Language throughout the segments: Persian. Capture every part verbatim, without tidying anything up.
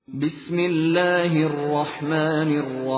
بسم الله الرحمن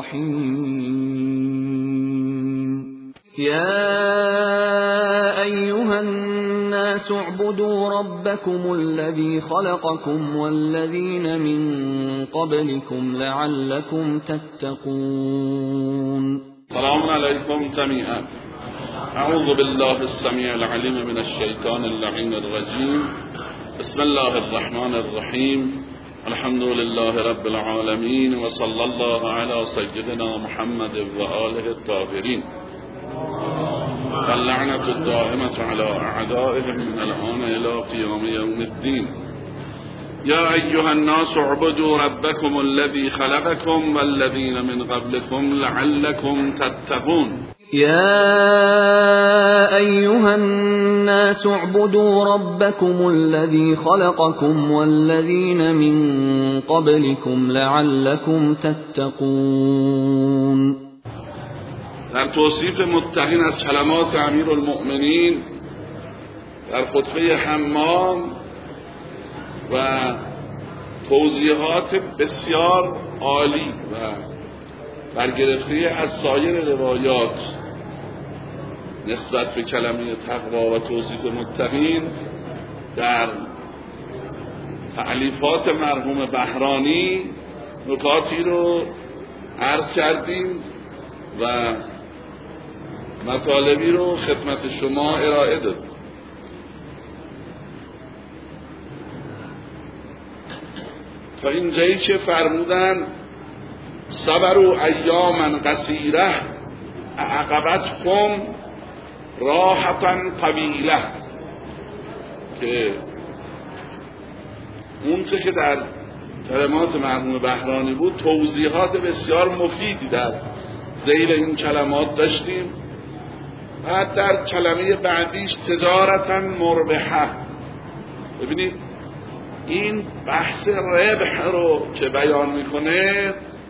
الرحيم يا أيها الناس اعبدوا ربكم الذي خلقكم والذين من قبلكم لعلكم تتقون. سلام عليكم جميعا. أعوذ بالله السميع العليم من الشيطان اللعين الرجيم. بسم الله الرحمن الرحيم. الحمد لله رب العالمين وصلى الله على سيدنا محمد وآله الطاهرين واللعنة الدائمة على أعدائهم من الآن إلى قيام يوم الدين. يا أيها الناس اعبدوا ربكم الذي خلقكم والذين من قبلكم لعلكم تتقون. يا أيها الناس اعبدوا ربكم الذي خلقكم والذين من قبلكم لعلكم تتقون. در توصیف متقین از کلمات امیرالمؤمنین در خطبه حمام و توضیحات بسیار عالی و برگرفته از سایر روایات نسبت به کلمه تقوا و توصیف متقین در تألیفات مرحوم بهرانی نکاتی رو عرض کردیم و مطالبی رو خدمت شما ارائه دادیم. تا اینجایی که فرمودن صبروا ایاما قصیره عقبتکم راحتا طویله، که اون چه که در کلمات مرحوم بهرانی بود توضیحات بسیار مفیدی در ذیل این کلمات داشتیم. بعد در کلمه بعدیش تجارتا مربحه، ببینید این بحث ربح رو که بیان میکنه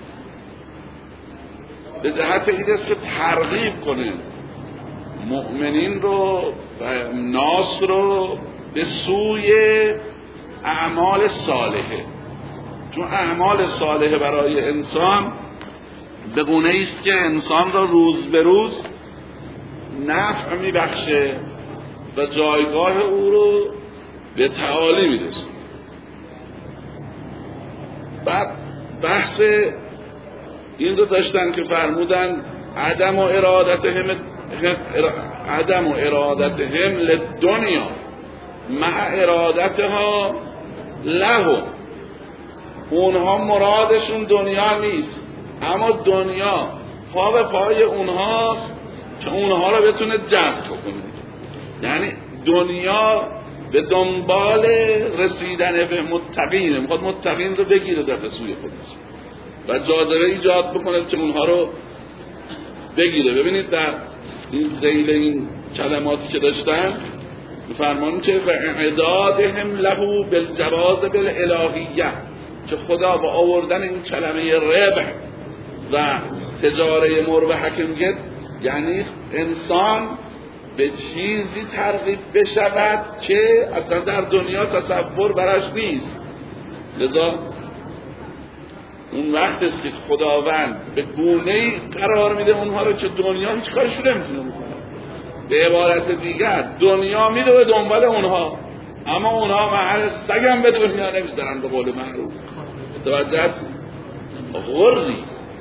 به جهت این است که ترغیب کنه مؤمنین رو و ناس رو به سوی اعمال صالحه، چون اعمال صالحه برای انسان به گونه‌ای است که انسان را روز به روز نفع میبخشه و جایگاه او رو به تعالی میرسه. بعد بحث این رو داشتن که فرمودن عدم و ارادتهم عدم و ارادتهم للدنیا مع ارادتها له، اونها مرادشون دنیا نیست اما دنیا پا به پای اونهاست که اونها رو بتونه جذب کنه. یعنی دنیا به دنبال رسیدن به متقینه، میخواد متقین رو بگیره در سوی خودش و جاذبه ایجاد بکنه که اونها رو بگیره. ببینید در این ذیل این کلماتی که داشتن میفرمایند که و اعدادهم له بالجواز بالالهیه، که خدا با آوردن این کلمه ربح و تجاره مربحه که میگه یعنی انسان به چیزی ترغیب بشود که اصلا در دنیا تصور براش نیست. لذا اون وقت است که خداوند به گونه‌ای قرار میده اونها رو که دنیا هیچ کارشو نمیتونه بکنه. به عبارت دیگر دنیا میده به دنبال اونها، اما اونها محل سگم به دنیا نمیذارن، به قول معروف. توجه هست؟ غری.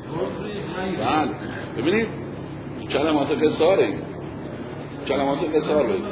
بله ببینید کلمات قصاره، کلمات قصار بگید.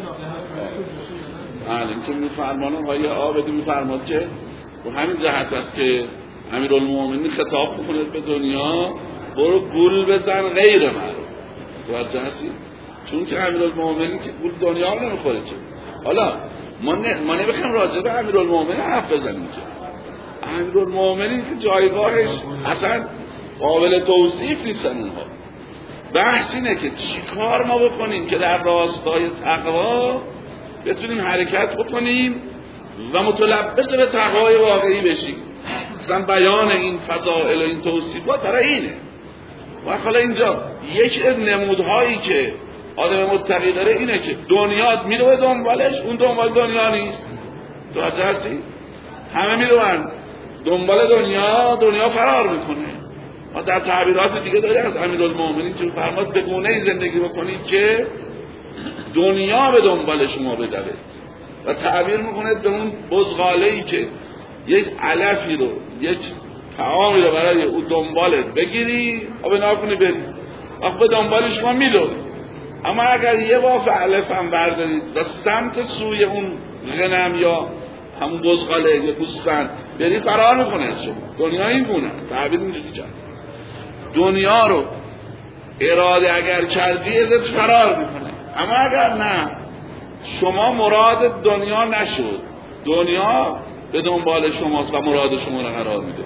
بله این که میفرمانم های آبدی میفرماد که و همین جهت است که امیرالمومنین خطاب بکنه به دنیا برو گول بزن غیر معروف. توجه هستی؟ چون که امیرالمومنین که گول دنیا هم نمیخوره چه. حالا ما نه ما نمیخوایم راجع به امیرالمومنین حرف بزنیم که امیرالمومنین که جایگاهش اصلا قابل توصیف نیستن اونها. بحث اینه که چی کار ما بکنیم که در راستای تقوا بتونیم حرکت بکنیم و متلبس به تقوای واقعی بشیم. مثلا بیان این فضائل و این توصیفات برای اینه. و حالا اینجا یک نمودهایی که آدم متقی داره اینه که دنیا میره به دنبالش، اون دنبال دنیا نیست. توجه هستی؟ همه میدونن دنبال دنیا دنیا فرار میکنه. ما در تعبیرات دیگه داریم از امیرالمومنین که فرماد به گونه‌ای زندگی بکنید که دنیا به دنبال شما بدوه و تعبیر میکنه به اون بزغاله‌ای که یک علفی رو یک طعامی رو برای او دنبالت بگیری و به ناکنی بری وقت به دنبال شما میدوی. اما اگر یه باف علف هم بردارید و سمت سوی اون غنم یا همون بزغاله یا گوسفند بری فرار میکنه از شما. دنیا این گونه تعبیر اینجوری کرد. دنیا رو اراده اگر کردی ازت فرار میکنه، اما اگر نه شما مراد دنیا نشد، دنیا به دنبال شماست و مراد شما رو قرار میده.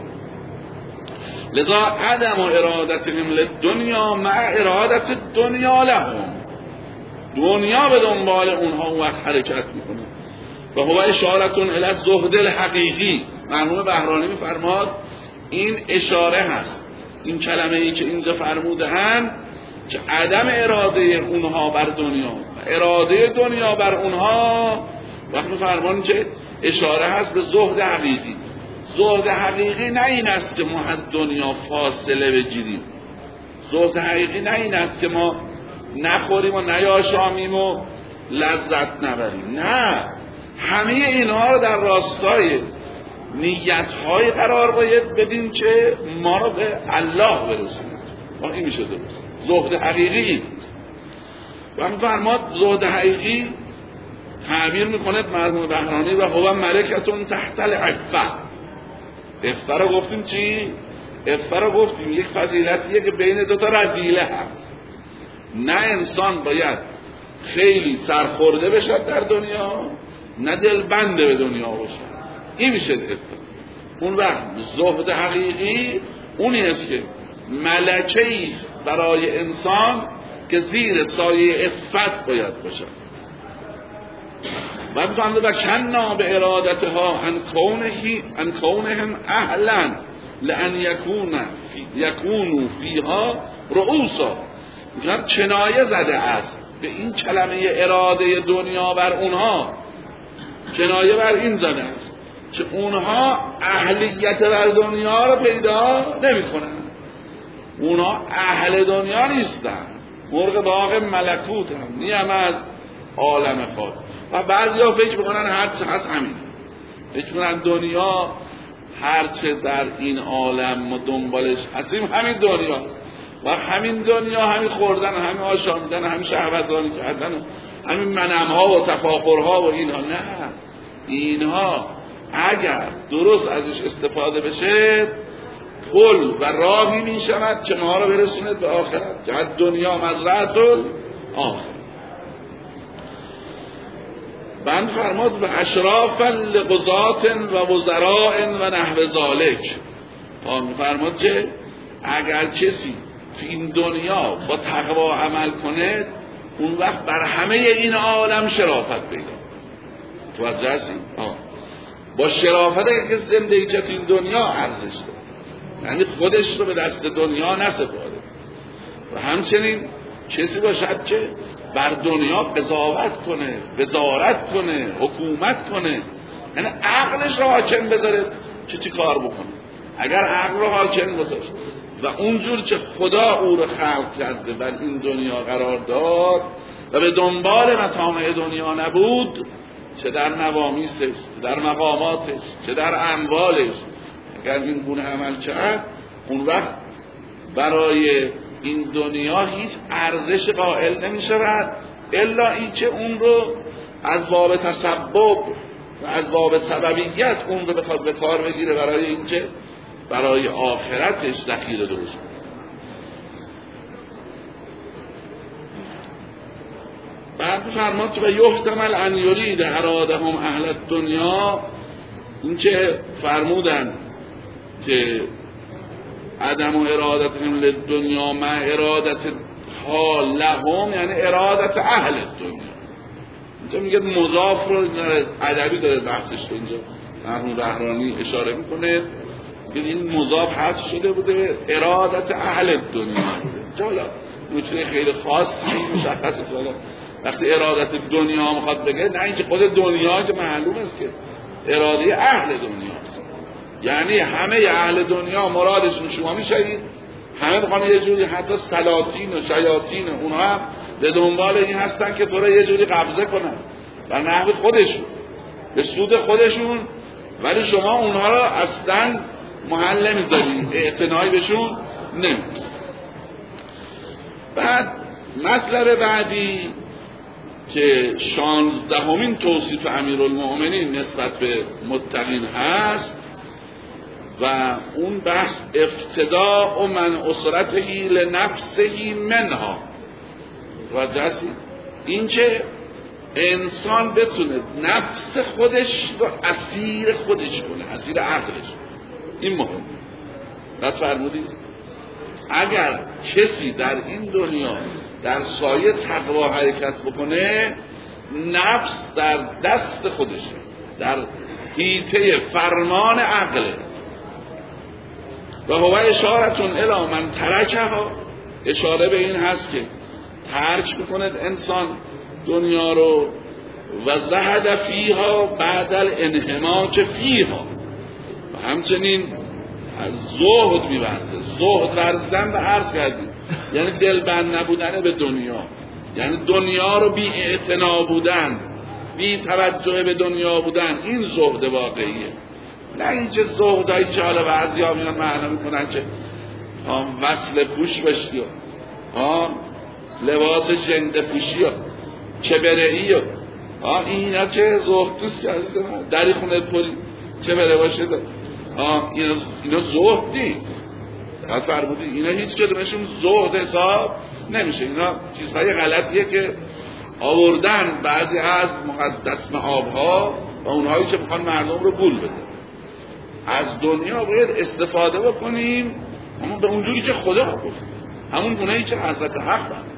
لذا عدم ارادتهم للدنیا مع ارادت دنیا لهم، دنیا به دنبال اونها اون وقت حرکت میکنه. و هو اشارتون الی الزهد الحقیقی. مرحوم بهرانی میفرماد این اشاره هست، این کلمه ای که اینجا فرموده‌اند که عدم اراده اونها بر دنیا، اراده دنیا بر اونها، وقتی فرمان که اشاره هست به زهد حقیقی. زهد حقیقی نه این است که ما از دنیا فاصله بگیریم، زهد حقیقی نه این است که ما نخوریم و نیاشامیم و لذت نبریم، نه، همه اینها رو در راستای نیت‌های قرار باید بدیم که ما رو به الله برسونیم. این میشه درست زهد حقیقی. و فرماد زهد حقیقی تعبیر میکنه مرحوم بهرانی و هو ملکتون تحت العفه. عفه رو گفتیم چی؟ عفه رو گفتیم یک فضیلتیه که بین دوتا رذیله هست. نه انسان باید خیلی سرخورده بشد در دنیا، نه دلبنده به دنیا باشد. این میشه عفه. اون وقت زهد حقیقی اونی است که ملکه است برای انسان که زیر سایه عفت باید باشد. و بفهمده و کنا به ارادتها ان کونهی ان کونهم اهلا لان یکون یکونوا فیها رؤوسا. میگن کنایه زده است به این کلمه اراده دنیا بر اونها، کنایه بر این زده است که اونها اهلیت بر دنیا رو پیدا نمی کنن، اونها اهل دنیا نیستن، مرغ باغ ملکوت هم نیم از عالم خاک. و بعضی ها فکر میکنن هرچه هست همین، فکر میکنن دنیا هرچه در این عالم ما دنبالش هستیم همین دنیاست و همین دنیا همین خوردن، همین آشامیدن، همین شهوترانی کردن، همین منمها و تفاخرها و اینها. نه، اینها اگر درست ازش استفاده بشه پل و راهی می شود که ما رو برسوند به آخرت، که دنیا مزرعه آخرت. بند فرماد و اشرافا لقضات و وزراء و نحو ذالک. فرماد که اگر کسی تو این دنیا با تقوا عمل کنه اون وقت بر همه این عالم شرافت پیدا. توجه هستیم؟ با شرافت که زندگی تو این دنیا ارزش داره، یعنی خودش رو به دست دنیا نسپاره. و همچنین کسی باشد که بر دنیا قضاوت کنه، وزارت کنه، حکومت کنه، یعنی عقلش رو حاکم بذاره که چی کار بکنه. اگر عقل رو حاکم بذاره و اونجور که خدا او رو خلق کرده بر این دنیا قرار داد و به دنبال مطامع دنیا نبود، چه در نوامیسش، چه در مقاماتش، چه در اموالش، اگر این گونه عمل کرد اون وقت برای این دنیا هیچ ارزش قائل نمی شود الا این که اون رو از باب تسبب و از باب سببیت اون رو بخواد به کار بگیره برای این که برای آخرتش ذخیره درست کنه. بعد فرماد که و یحتمل ان یرید ارادهم اهل الدنیا، این که فرمودن که عدم و ارادتهم للدنیا مع ارادت حال لهم، یعنی ارادت اهل دنیا. اینجا میگه مضاف رو ادبی داره بحثش رو اینجا مرحوم بهرانی اشاره میکنه که این مضاف حذف شده بوده، ارادت اهل دنیا بوده. حالا نکته خیلی خاصی مشخصه که وقتی ارادت دنیا میخواد بگه، نه اینکه خود دنیا که معلوم است که اراده اهل دنیاست، یعنی همه اهل دنیا مرادشون شما میشید، همه بخوان یه جوری، حتی سلاطین و شیاطین اونها هم به دنبال این هستن که تو را یه جوری قبضه کنن و نحو خودشون به سود خودشون، ولی شما اونها را اصلا محل نمیذاری، اعتنایی بهشون نمیذاری. بعد مطلب بعدی که شانزدهمین توصیف امیرالمؤمنین نسبت به متقین هست و اون بحث افتداء و من اسرته لنفسه منها. توجه هستی؟ این که انسان بتونه نفس خودش رو اسیر خودش کنه، اسیر عقلش، این مهم. بعد فرمودید اگر کسی در این دنیا در سایه تقوا حرکت بکنه، نفس در دست خودشه، در حیطه فرمان عقله. و هو اشارتون الی من ترکها، اشاره به این هست که ترک بکند انسان دنیا رو و زهد فیها بعد الانهماک فیها، و همچنین از زهد می‌ورزه. زهد ورزیدن به عرض کردیم یعنی دلبند نبودن به دنیا، یعنی دنیا رو بی اعتنا بودن، بی توجه به دنیا بودن، این زهد واقعیه. نه این چه زهدایی که حالا بعضی ها میان معنا میکنن که وصل پوش بشی، لباس جنده پوشی و چه برهی و اینا که زهد توست که دری خونه پولی چه بره باشه، اینا, اینا زهد نیست. دقیق فرمودی اینا هیچ کدومشون زهد حساب نمیشه. اینا چیزهای غلطیه که آوردن بعضی از مقدس آبها و اونهایی که بخوان مردم رو گول بزن. از دنیا باید استفاده بکنیم همون به اونجوری که خدا گفت، همون گونه‌ای که حضرت حق دارن.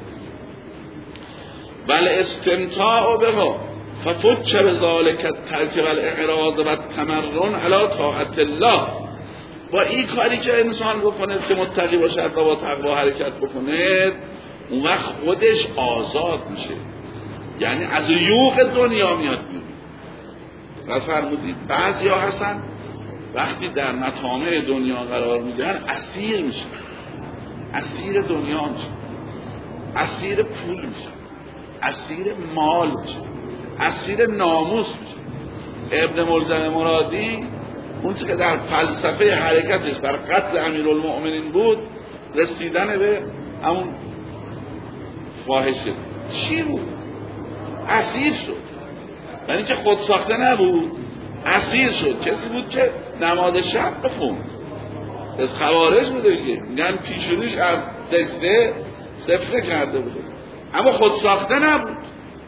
بل استمتاع بها ففتش بذالک الترک والاعراض و التمرن علی طاعت الله. با این کاری که انسان بکنه که متقی باشد و با تقوا حرکت بکنه، اون وقت خودش آزاد میشه، یعنی از یوغ دنیا میاد بیرون. و فرمودید بعضی ها هستن وقتی در مطامع دنیا قرار میگیرن اسیر میشه، اسیر دنیا میشه، اسیر پول میشه، اسیر مال میشه، اسیر ناموس میشه. ابن ملجم مرادی اون چه که در فلسفه حرکتش در قتل امیرالمؤمنین بود، رسیدن به همون فاحشه چی بود؟ اسیر شد، یعنی که خود ساخته نبود، اسیر شد. کسی بود که نماز شب بخوند، از خوارج بوده که میگن پیشونیش از سجده سفره کرده بوده، اما خود ساخته نبود.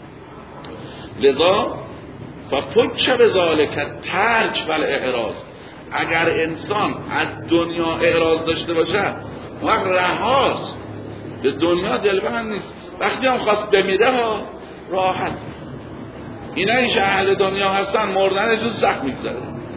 لذا فپچ بذالک ترک والاعراض، اگر انسان از دنیا اعراض داشته باشه وقت رهاست، به دنیا دلبند نیست. وقتی هم خواست بمیره ها راحت. اینا ایش اهل دنیا هستن مردنشون سخت میگذره.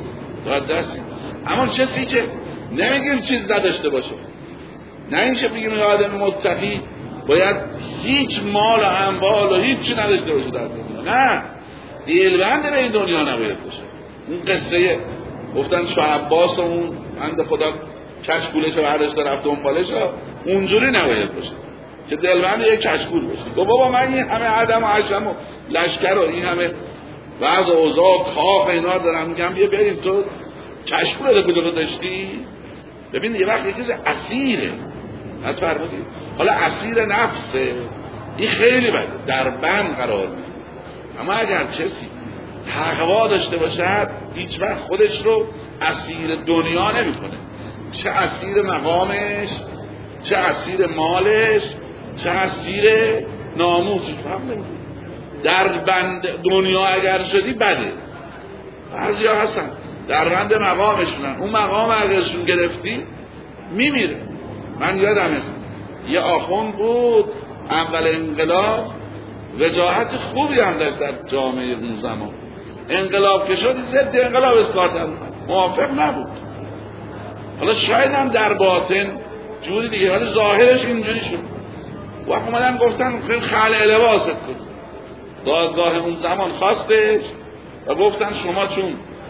اما کسی که نمیگیم چیز نداشته باشه، نه این که بگیم آدم متقی باید هیچ مال و اموال و هیچ چی نداشته باشه در دنیا، نه، دلبند به این دنیا نباید باشه. اون قصه گفتن شاه عباس و اون بنده خدا کشکولش رو برداشت رفت دنبالش، اونجوری نباید باشه که دلبند یک کشکول باشه. گفت بابا من این همه عدم و عشم و لشکر و این همه بعض اوضاع کاخ اینا دارم، میگم بیا بریم تو کشکول رو کجا داشتی؟ ببین یه وقت یه چیز اسیره، حد فرمودید. حالا اسیر نفسه، این خیلی بده، در بند قرار میگیره. اما اگر کسی تقوا داشته باشد هیچ وقت خودش رو اسیر دنیا نمیکنه، چه اسیر مقامش، چه اسیر مالش، چه اسیر ناموسش، فهم نمیکنه. در بند دنیا اگر شدی بده. بعضی ها هستن در بند مقامشونن، اون مقام اگرشون گرفتی میمیره. من یادم است یه آخوند بود اول انقلاب، وجاهت خوبی هم داشت در جامعه اون زمان. انقلاب که شد ضد انقلاب اذکار کرد، موافق نبود. حالا شاید هم در باطن جوری دیگه، ولی ظاهرش اینجوری شد. وقت اومدن گفتن خیلی خلع لباست کن. دادگاه اون زمان خواستش و گفتن شما چون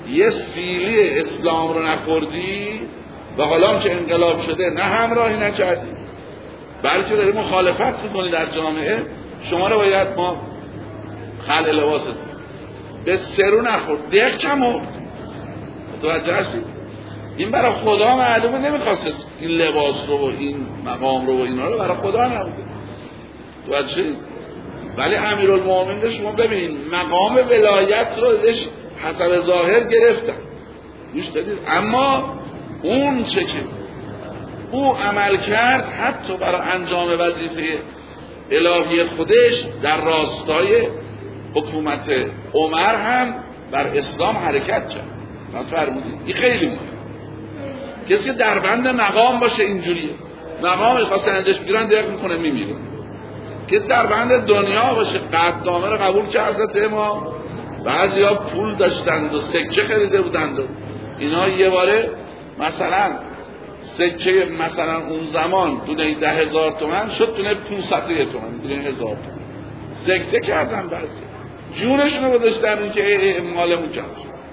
یه سیلی اسلام رو نخوردی و حالا که انقلاب شده نه همراهی نکردی بلکه داری مخالفت میکنی در جامعه، شما رو باید ما خلع لباست به سرو نخورد دیگه کم متوجه هستید؟ این برای خدا معلومه نمیخواست این لباس رو و این مقام رو و اینا رو برای خدا نبوده، متوجه؟ ولی امیرالمومنین شما ببینید مقام ولایت رو ازش حسب ظاهر گرفتن گوش دادید، اما اون چه که او عمل کرد حتی برای انجام وظیفه الهی خودش در راستای حکومت عمر هم بر اسلام حرکت کرد. من فرمودید این خیلی مهمه. کسی که در بند مقام باشه اینجوریه، مقام خواست انجامش بگیرن دقیق میکنه میمیره. که در بند دنیا باشه قدامه رو قبول که حضرت ما بعضی ها پول داشتند و سکه خریده بودند و اینا یه باره مثلا سکه مثلا اون زمان دونه ده هزار تومن شد دونه پونصد تومن دونه هزار تومن سکته کردن، بعضی جونشون رو گذاشتن این که مالمون کرد.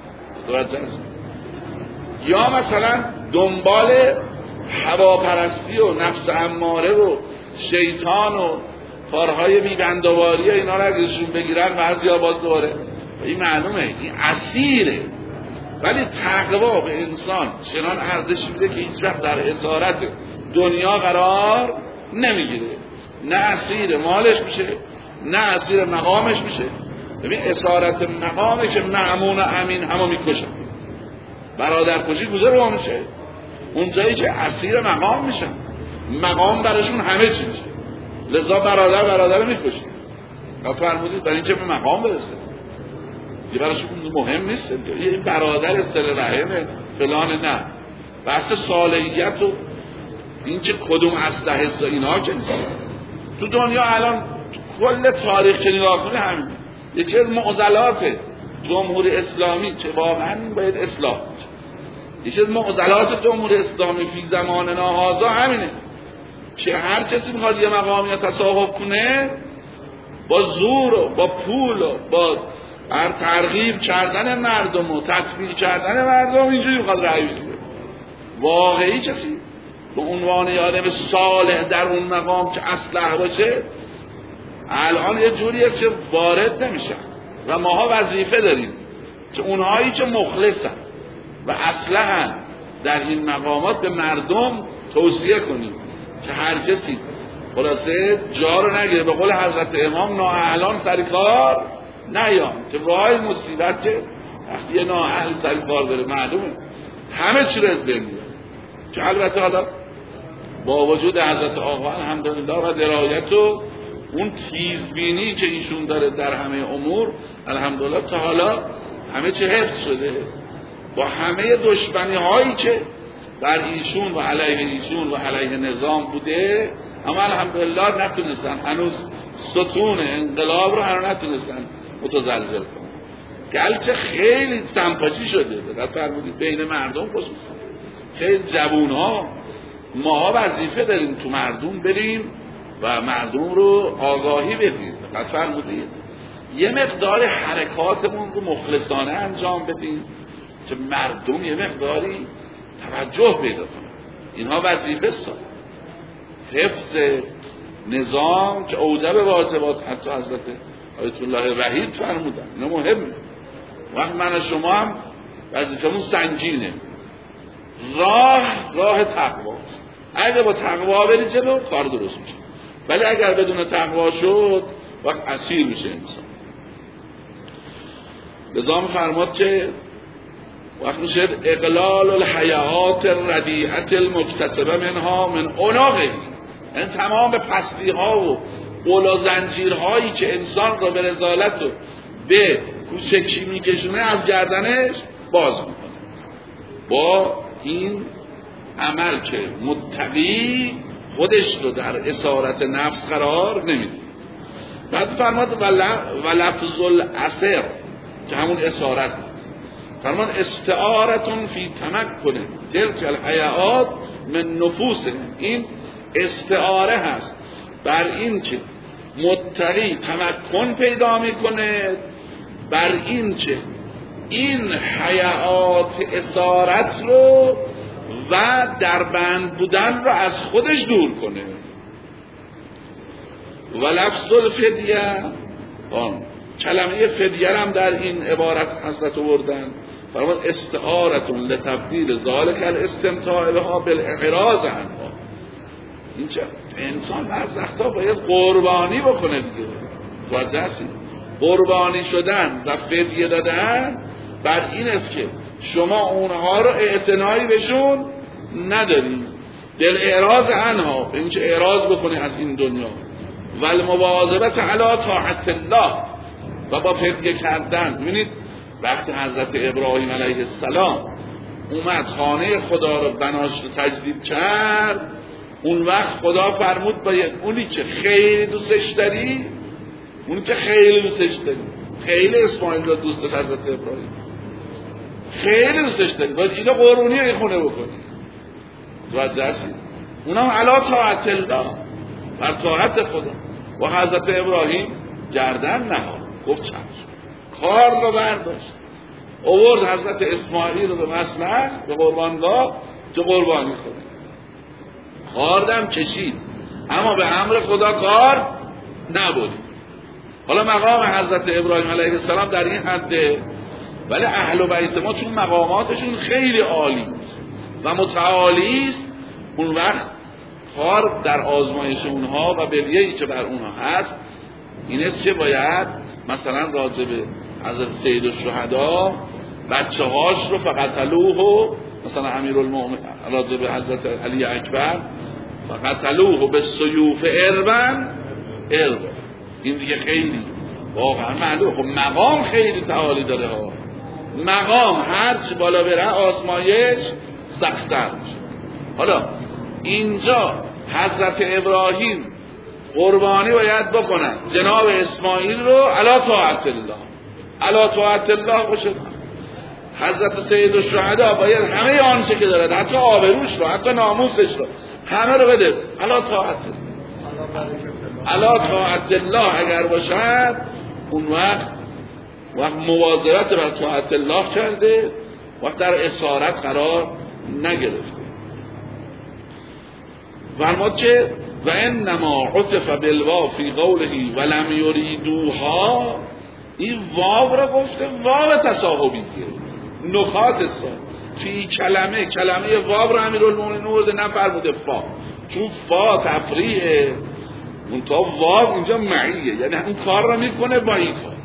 یا مثلا دنبال هواپرستی و نفس اماره و شیطان و کارهای بیبندواری اینا رو اگرشون بگیرن بعضی ها باز دوباره این معلومه این اسیره. ولی تقوا به انسان چنان ارزش میده که هیچ وقت در اسارت دنیا قرار نمیگیره، نه اسیر مالش میشه نه اسیر مقامش میشه. ببین اسارت مقامه که مأمون و امین همو میکشن، برادر کشی گذار رو میشه، اون جایی که اسیر مقام میشن مقام براشون همه چی میشه، لذا برادر برادر میکشن. فرمودید برای اینکه به مقام برسه دیگه براشون مهم نیست یه برادر صله رحمه فلان، نه بحث صالحیت و این که کدوم اسلحه است اینا که نیست. تو دنیا الان کل تاریخ که نگاه کنی همین یکی از معضلات جمهوری اسلامی که واقعا باید اصلاح بشه، یکی از معضلات جمهوری اسلامی فی زماننا هذا همینه که هر کسی میخواد یه مقامی تصاحب کنه با زور و با پول و با هر ترغیب کردن مردم و تطبیق کردن مردم اینجوری میخواد رأی بده. واقعی کسی به عنوان یه آدم صالح در اون مقام که اصلح باشه الان یه جوریه که وارد نمیشن و ماها وظیفه داریم که اونهایی که مخلصن و اصلحن در این مقامات به مردم توصیه کنیم که هر کسی خلاصه جا رو نگیره، به قول حضرت امام نااهلان سر کار نیام، که وای مصیبت که وقتی یه نااهل سر کار داره معلومه همه چی رو از بین میبره. که البته حالا با وجود حضرت آقا الحمدلله و درایت و اون تیزبینی که ایشون داره در همه امور الحمدلله تا حالا همه چی حفظ شده، با همه دشمنی هایی که بر ایشون و علیه ایشون و علیه نظام بوده اما الحمدلله نتونستن هنوز ستون انقلاب رو هنوز نتونستن متزلزل کنن. گرچه خیلی سمپاتی شده دقت فرمودید بین مردم، خصوصا خیلی جوون ها ما وظیفه داریم تو مردم بریم و مردم رو آگاهی بدیم. دقت فرمودید یه مقدار حرکاتمون رو مخلصانه انجام بدیم که مردم یه مقداری توجه پیدا کنن. اینها وظیفه سا حفظ نظام که اوجب واجبات حتی حضرت آیت الله وحید فرمودن اینا مهمه. وقت من و شما هم وظیفمون سنگینه، راه راه تقواست. اگه با تقوا بری جلو کار درست میشه، ولی اگر بدون تقوا شد وقت اسیر میشه انسان. لذا فرمود که وقت میشه اقلال الحیات الردیعه المکتسبه منها من عناقه، این تمام پستی ها و قول و زنجیرهایی که انسان را به رذالت و به کوچکی میکشونه از گردنش باز میکنه با این عمل که متقی خودش رو در اسارت نفس قرار نمیده. بعد فرماد و لفظ الاسر که همون اسارت هست، فرماد استعارتون فی تمکن تلک الحیات من نفوس، این استعاره هست بر این که متقی تمکن پیدا میکنه، بر این که این حیات اسارت رو و دربند بودن رو از خودش دور کنه. و لفظ الفدیه، آن کلمه فدیه هم در این عبارت حضرت آوردن، فرمان استعارتون لتبدیل ذالک الاستمتاع بها بالاعراض عنها. اینجا انسان بعض وقتا باید قربانی بکنه دیگه. توجه هستید؟ قربانی شدن و فدیه دادن بر این است که شما اونها رو اعتنایی بهشون نداری، دل اعراض عنها، این که اعراض بکنی از این دنیا، و المواظبت علی طاعت الله، و با فدیه کردن. ببینید وقتی حضرت ابراهیم علیه السلام اومد خانه خدا رو بناش رو تجدید کرد، اون وقت خدا فرمود باید اونی که خیلی دوستش داری، اونی که خیلی دوستش داری، خیلی اسماعیل رو دوست داشت حضرت ابراهیم، خیلی دوستش داری، باید اینو قربونی این خونه بکنی. توجه هستید؟ اونم علا طاعت الله، بر طاعت خدا. و حضرت ابراهیم گردن نهاد، گفت چشم، کار رو برداشت، آورد حضرت اسماعیل رو به مسلح، به قربانگاه که قربانی کنه. کاردم کشید، اما به امر خدا کار نبود. حالا مقام حضرت ابراهیم علیه السلام در این حده، ولی اهل بیت ما چون مقاماتشون خیلی عالی و متعالی است، اون وقت کار در آزمایش اونها و بلیه‌ای که بر اونها هست این است که باید مثلا راجع به حضرت سید الشهدا بچه هاش رو فقط تلوه، مثلا امیرالمومنین راجع به حضرت علی اکبر فقط تلوه به سیوف اربن اربن، این دیگه خیلی واقعا معلومه. خب مقام خیلی تعالی داره ها، مقام هرچی بالا بره آزمایش سخت‌تر میشه. حالا اینجا حضرت ابراهیم قربانی باید بکنن جناب اسماعیل رو علا طاعت الله، علا طاعت الله باشه. حضرت سید الشهدا باید همه آنچه که دارد، حتی آبروش رو، حتی ناموسش رو، همه رو بده علا طاعت الله، علا طاعت الله اگر باشد، اون وقت وقت مواظبت بر طاعت الله کرده، وقت در اسارت قرار نگرفته. فرمود که و انما عطف بالواو فی قوله ولم یریدوها، این واو را گفته واو تصاحبیه، نکات است فی کلمه، کلمه واو را امیرالمومنین آورده نفرموده فا، چون فا تفریعه، اون تا واو اینجا معیه، یعنی اون کار را میکنه با این کار.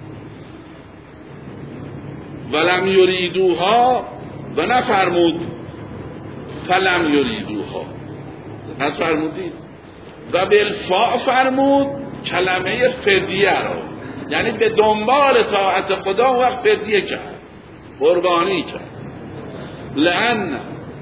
ولم یریدوها و نفرمود فلم یریدوها، نفرمودید. و بالفاء فرمود کلمه فدیه را، یعنی به دنبال طاعت خدا وقت فدیه کرد، قربانی کرد. لأن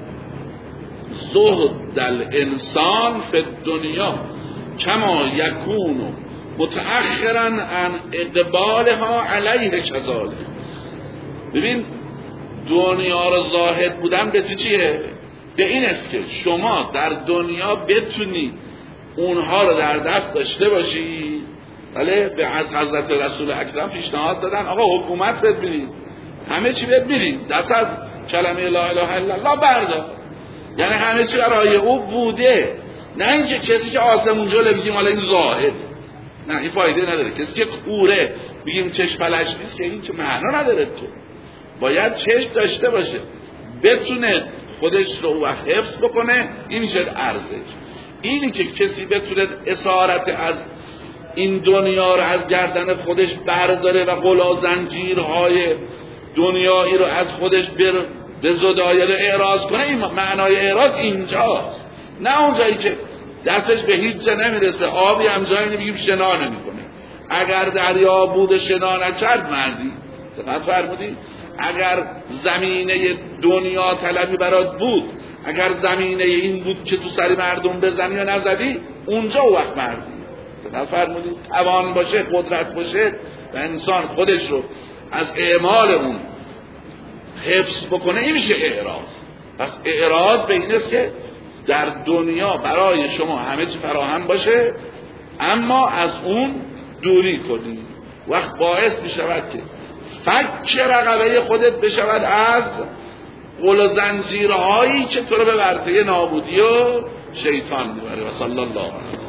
زهد الانسان فی الدنیا کما یکون متأخرا عن اقبالها علیه کذالک. ببین دنیا رو زاهد بودن به چیه؟ به این است که شما در دنیا بتونی اونها رو در دست داشته باشی. ولی به از حضرت رسول اکرم پیشنهاد دادن آقا حکومت ببینید، همه چی ببینید، دست از کلمه لا اله الا الله بردار، یعنی همه چی برای او بوده، نه اینکه کسی که آسمون جلو بگیم حالا این زاهد، نه این فایده نداره. کسی که کوره بگیم چشم پلش نیست، که این که معنا نداره، که باید چشم داشته باشه، بتونه خودش رو و حفظ بکنه، این شد ارزش. اینی که کسی بتونه اسارت از این دنیا رو از گردن خودش برداره و قلا زنجیرهای دنیایی رو از خودش بر به زدایر اعراض کنه، این معنای اعراض اینجاست، نه اونجایی که دستش به هیچ جا نمیرسه، آبی هم جایی نمیگیم شنا نمیکنه. اگر دریا بود شنا نکرد مردی، دقت فرمودی؟ اگر زمینه دنیا طلبی برات بود، اگر زمینه این بود که تو سری مردم بزنی یا نزدی، اونجا وقت مردی. دقت فرمودی؟ توان باشه، قدرت باشه و انسان خودش رو از اعمال اون حفظ بکنه، این میشه اعراض. پس اعراض به این است که در دنیا برای شما همه چی فراهم باشه، اما از اون دوری کنی. وقت باعث میشود که فک رقبه خودت بشود از قل و زنجیرهایی که تو رو به ورطه نابودی و شیطان میبره. و صلی الله علیه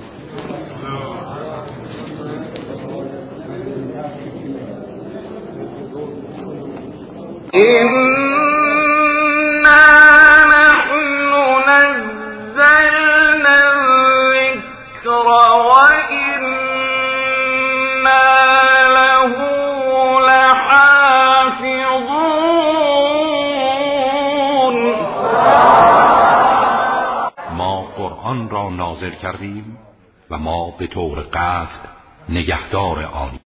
إِنَّا نَحْنُ نَزَّلْنَا الذِّكْرَ وَإِنَّا لَهُ لَحَافِظُونَ. ما قرآن را نازل کردیم و ما به طور قطع نگهدار آن